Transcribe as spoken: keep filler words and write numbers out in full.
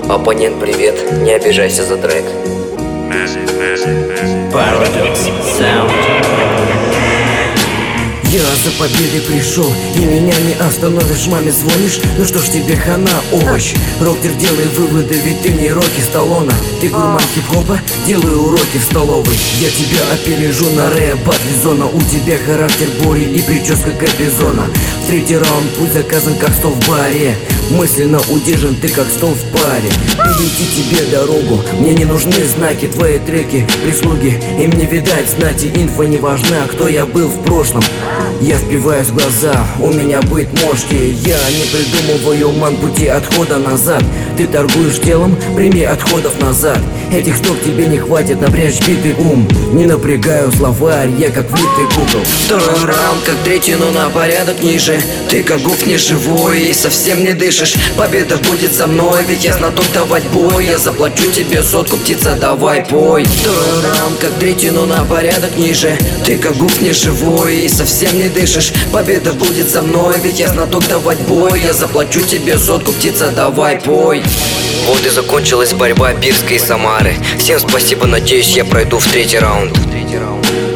Оппонент, привет, не обижайся за трек. Paradox Sound. Я за победой пришел, и меня не остановишь. Маме звонишь, ну что ж тебе хана, овощ. Роктер, делай выводы, ведь ты не Рокки Сталлоне. Ты гурман хип-хопа, делай уроки в столовой. Я тебя опережу на рэп батле зона. У тебя характер Бори и прическа Капизона. В третий раунд путь заказан как стол в баре. Мысленно удержан ты как стол в паре. Перейти тебе дорогу, мне не нужны знаки. Твои треки, прислуги, им не видать знати. Инфа не важна, кто я был в прошлом. Я впиваюсь в глаза, у меня быть мошки. Я не придумываю ман пути отхода назад. Ты торгуешь телом, прими отходов назад. Этих штук тебе не хватит, напрячь битый ум. Не напрягаю словарь, я как влитый Google. Второй раунд как третий, но на порядок ниже. Ты как гуф не живой и совсем не дышишь. Победа будет со мной, ведь я знаток давать бой. Я заплачу тебе сотку, птица, давай пой. Второй раунд как третий, но на порядок ниже. Ты как гуф не живой и совсем не дышишь. Победа будет со мной, ведь я знаток давать бой. Я заплачу тебе сотку, птица, давай пой. Вот и закончилась борьба Бирска и Самары. Всем спасибо, надеюсь, я пройду в третий раунд.